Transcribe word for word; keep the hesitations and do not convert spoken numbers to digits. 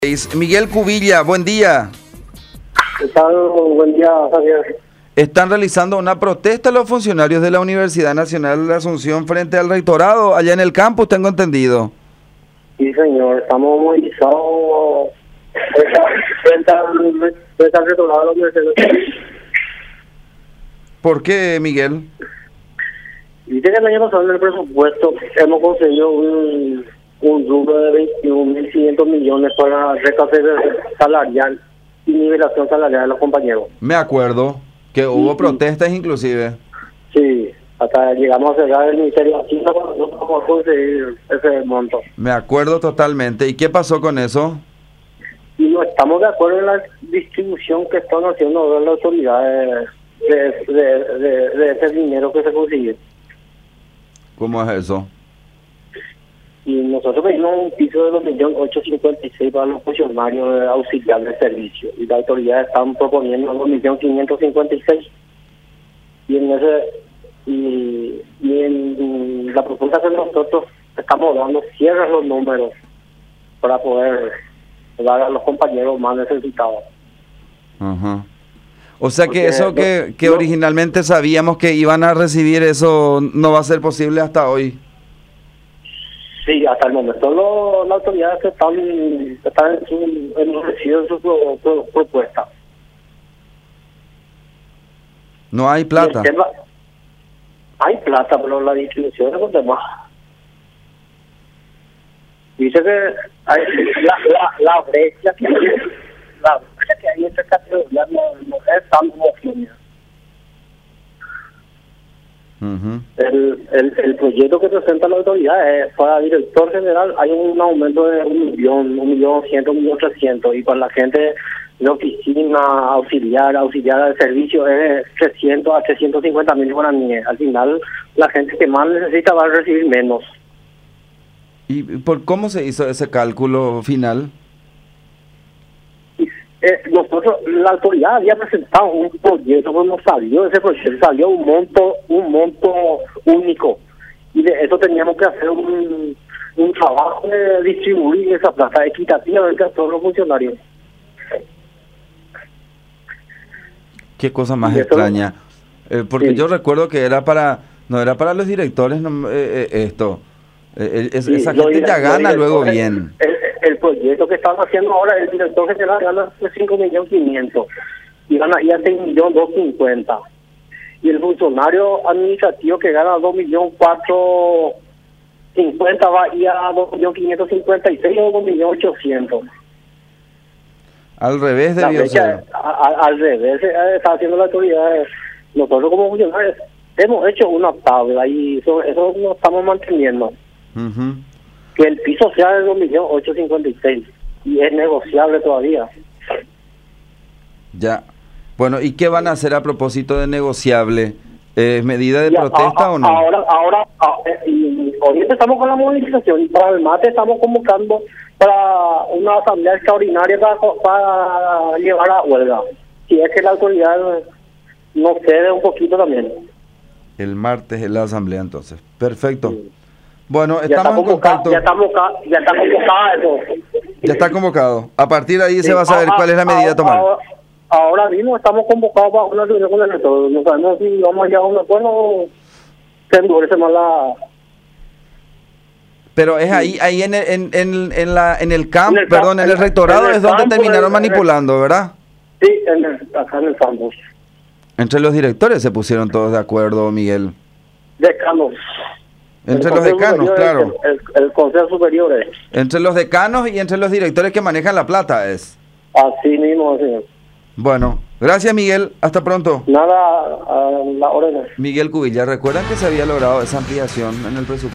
Miguel Cubilla, buen día. ¿Qué tal? Buen día, Javier. Están realizando una protesta los funcionarios de la Universidad Nacional de Asunción frente al rectorado, allá en el campus, tengo entendido. Sí, señor, estamos movilizados frente al, frente al rectorado de la Universidad. ¿Por qué, Miguel? Dice que el año pasado en el presupuesto hemos conseguido un, un rubro de veintiún mil quinientos millones para recaudación salarial y nivelación salarial de los compañeros. Me acuerdo que hubo Sí, protestas inclusive. Sí, hasta llegamos a cerrar el Ministerio de Hacienda cuando no vamos a conseguir ese monto. Me acuerdo totalmente. ¿Y qué pasó con eso? Y no estamos de acuerdo en la distribución que están haciendo las autoridades de, de, de, de ese dinero que se consigue. ¿Cómo es eso? Y nosotros pedimos un piso de dos millones ochocientos cincuenta y seis para los funcionarios de auxiliar de servicio. Y las autoridades están proponiendo dos millones quinientos cincuenta y seis. Y en ese y, y en la propuesta que nosotros estamos dando cierra los números para poder dar a los compañeros más necesitados. Ajá. O sea que Porque eso que, que no, originalmente sabíamos que iban a recibir, eso no va a ser posible hasta hoy. Sí, hasta el momento lo, las autoridades están, están en su, endurecido en su pro- pro- propuesta. No hay plata. Y el tema- hay plata, pero la distribución es un tema. Dice que hay, la, la, la brecha que hay, la brecha que hay entre categorías no, no es tan homogénea. Ujú. El, el, el proyecto que presenta la autoridad es para director general hay un aumento de un millón, un millón ciento, un millón trescientos, y para la gente de oficina, auxiliar, auxiliar de servicio es trescientos a trescientos cincuenta mil guaraníes. Al final, la gente que más necesita va a recibir menos. ¿Y por cómo se hizo ese cálculo final? Eh, nosotros, la autoridad había presentado un proyecto, pero no salió ese proyecto, salió un monto, un monto único, y de eso teníamos que hacer un, un trabajo de distribuir esa plata equitativamente a todos los funcionarios. Qué cosa más Y eso- extraña. Eh, porque Sí. yo recuerdo que era para, no era para los directores no, eh, eh, esto. Eh, eh, es- Sí, esa lo gente dire- ya lo gana luego director- bien. El, el proyecto que están haciendo ahora, el director general gana cinco millones quinientos y gana ya seis millones doscientos cincuenta. Y el funcionario administrativo que gana dos millones cuatrocientos cincuenta va a ir a dos millones quinientos cincuenta y seis o dos millones ochocientos. Al revés La debió brecha, ser. a- a- al revés, eh, está haciendo la autoridad. Nosotros como funcionarios hemos hecho una tabla y eso, eso lo estamos manteniendo. Ujú. Que el piso sea de dos millones ochocientos cincuenta y seis y es negociable todavía. Ya. Bueno, ¿y qué van a hacer a propósito de negociable? ¿Es medida de Y a- protesta a- o no? Ahora, ahora, a- eh, y hoy empezamos con la movilización y para el martes estamos convocando para una asamblea extraordinaria para, para llevar a huelga. Si es que la autoridad nos cede un poquito también. El martes en la asamblea entonces. Perfecto. Sí. Bueno, Ya está estamos en convocado, contacto. ya está convocado, ya está convocado eso. Ya está convocado. A partir de ahí Sí, se va a saber a- cuál es la medida a a- tomar. Ahora, ahora mismo estamos convocados para una reunión con el rector. No sabemos si vamos a llegar a un acuerdo o se endurece más la... Pero es ahí, ahí en el, en, en, en la, en el campo, En el camp- perdón, en el en- rectorado en el es donde campo, terminaron en el- manipulando, ¿verdad? Sí, en el, acá en el campus. Entre los directores se pusieron todos de acuerdo, Miguel. Decanos. Entre El los Consejo decanos, Superior claro. es El, el, el Consejo Superior es. Entre los decanos y entre los directores que manejan la plata es. Así mismo, señor. Bueno, gracias, Miguel. Hasta pronto. Nada a la orden. Miguel Cubilla, ¿recuerdan que se había logrado esa ampliación en el presupuesto?